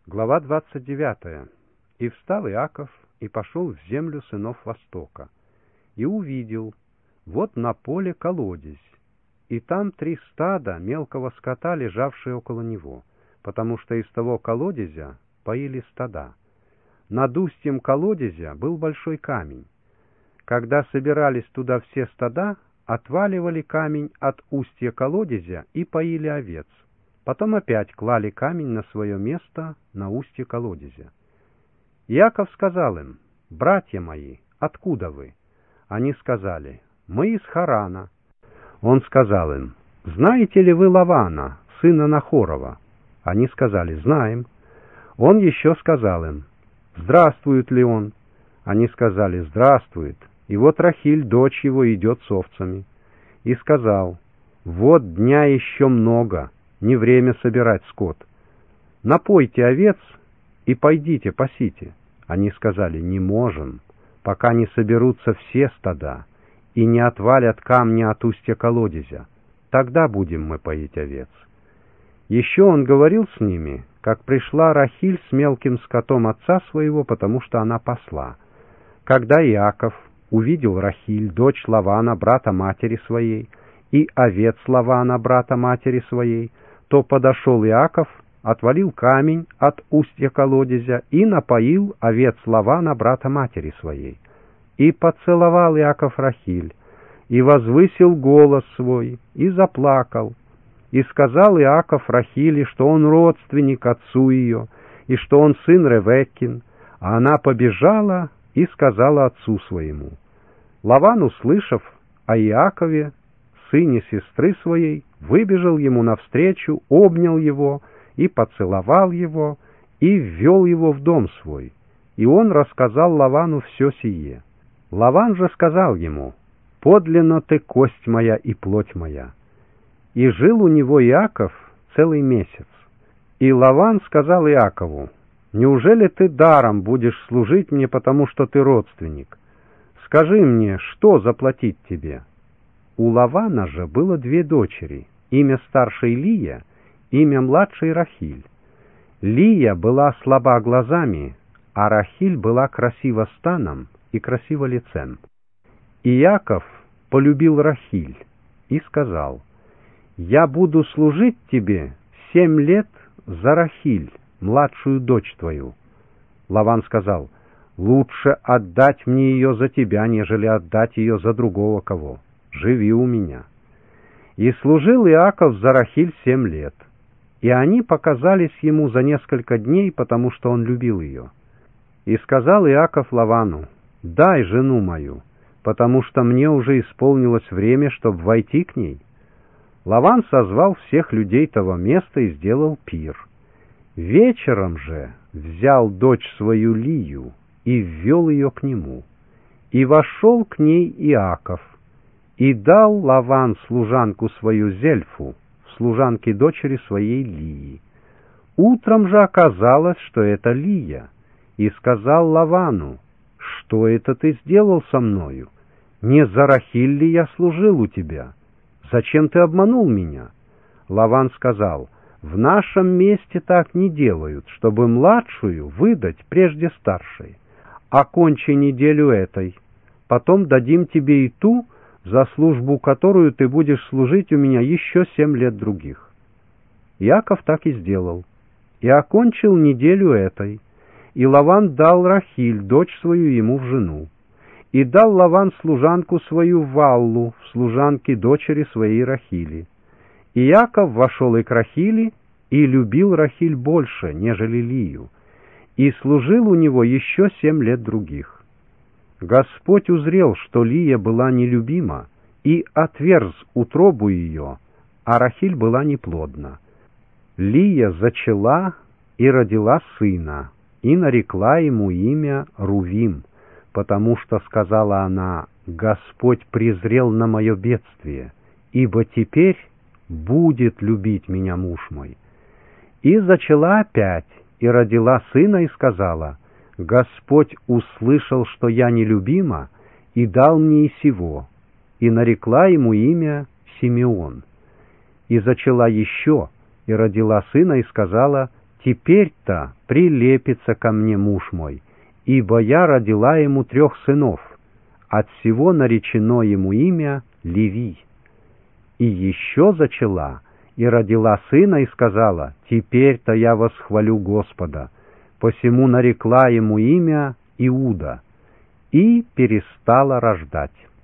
Глава 29. «И встал Иаков, и пошел в землю сынов Востока, и увидел, вот на поле колодезь, и там 3 стада мелкого скота, лежавшие около него, потому что из того колодезя поили стада. Над устьем колодезя был большой камень. Когда собирались туда все стада, отваливали камень от устья колодезя и поили овец. Потом опять клали камень на свое место на устье колодезя. Иаков сказал им: «Братья мои, откуда вы?» Они сказали: «Мы из Харана». Он сказал им: «Знаете ли вы Лавана, сына Нахорова?» Они сказали: «Знаем». Он еще сказал им: «Здравствует ли он?» Они сказали: «Здравствует. И вот Рахиль, дочь его, идет с овцами». И сказал: «Вот дня еще много, не время собирать скот. Напойте овец и пойдите пасите». Они сказали: «Не можем, пока не соберутся все стада и не отвалят камни от устья колодезя. Тогда будем мы поить овец». Еще он говорил с ними, как пришла Рахиль с мелким скотом отца своего, потому что она пасла. Когда Иаков увидел Рахиль, дочь Лавана, брата матери своей, и овец Лавана, брата матери своей, то подошел Иаков, отвалил камень от устья колодезя и напоил овец Лавана, брата матери своей. И поцеловал Иаков Рахиль, и возвысил голос свой, и заплакал. И сказал Иаков Рахиле, что он родственник отцу ее, и что он сын Ревеккин, а она побежала и сказала отцу своему. Лаван, услышав о Иакове, сыне сестры своей, выбежал ему навстречу, обнял его и поцеловал его, и ввел его в дом свой. И он рассказал Лавану все сие. Лаван же сказал ему: «Подлинно ты кость моя и плоть моя». И жил у него Иаков целый месяц. И Лаван сказал Иакову: «Неужели ты даром будешь служить мне, потому что ты родственник? Скажи мне, что заплатить тебе?» У Лавана же было 2 дочери, имя старшей Лия, имя младшей Рахиль. Лия была слаба глазами, а Рахиль была красива станом и красива лицем. Иаков полюбил Рахиль и сказал: «Я буду служить тебе 7 лет за Рахиль, младшую дочь твою». Лаван сказал: «Лучше отдать мне ее за тебя, нежели отдать ее за другого кого. Живи у меня». И служил Иаков за Рахиль 7 лет, и они показались ему за несколько дней, потому что он любил ее. И сказал Иаков Лавану: «Дай жену мою, потому что мне уже исполнилось время, чтобы войти к ней». Лаван созвал всех людей того места и сделал пир. Вечером же взял дочь свою Лию и ввел ее к нему. И вошел к ней Иаков, и дал Лаван служанку свою Зельфу, служанке дочери своей Лии. Утром же оказалось, что это Лия, и сказал Лавану: «Что это ты сделал со мною? Не за Рахиль ли я служил у тебя? Зачем ты обманул меня?» Лаван сказал: «В нашем месте так не делают, чтобы младшую выдать прежде старшей. Окончи неделю этой, потом дадим тебе и ту, за службу которую ты будешь служить у меня еще 7 лет других». Иаков так и сделал, и окончил неделю этой, и Лаван дал Рахиль, дочь свою, ему в жену. И дал Лаван служанку свою Валлу, в служанке дочери своей Рахили. И Иаков вошел и к Рахили, и любил Рахиль больше, нежели Лию, и служил у него еще 7 лет других. Господь узрел, что Лия была нелюбима, и отверз утробу ее, а Рахиль была неплодна. Лия зачала и родила сына, и нарекла ему имя Рувим, потому что, сказала она, «Господь презрел на мое бедствие, ибо теперь будет любить меня муж мой». И зачала опять, и родила сына, и сказала: «Господь услышал, что я нелюбима, и дал мне и сего», и нарекла ему имя Симеон. И зачала еще, и родила сына, и сказала: теперь-то прилепится ко мне муж мой, ибо я родила ему 3 сынов, от всего наречено ему имя Левий. И еще зачала, и родила сына, и сказала: теперь-то я восхвалю Господа, посему нарекла ему имя Иуда, и перестала рождать.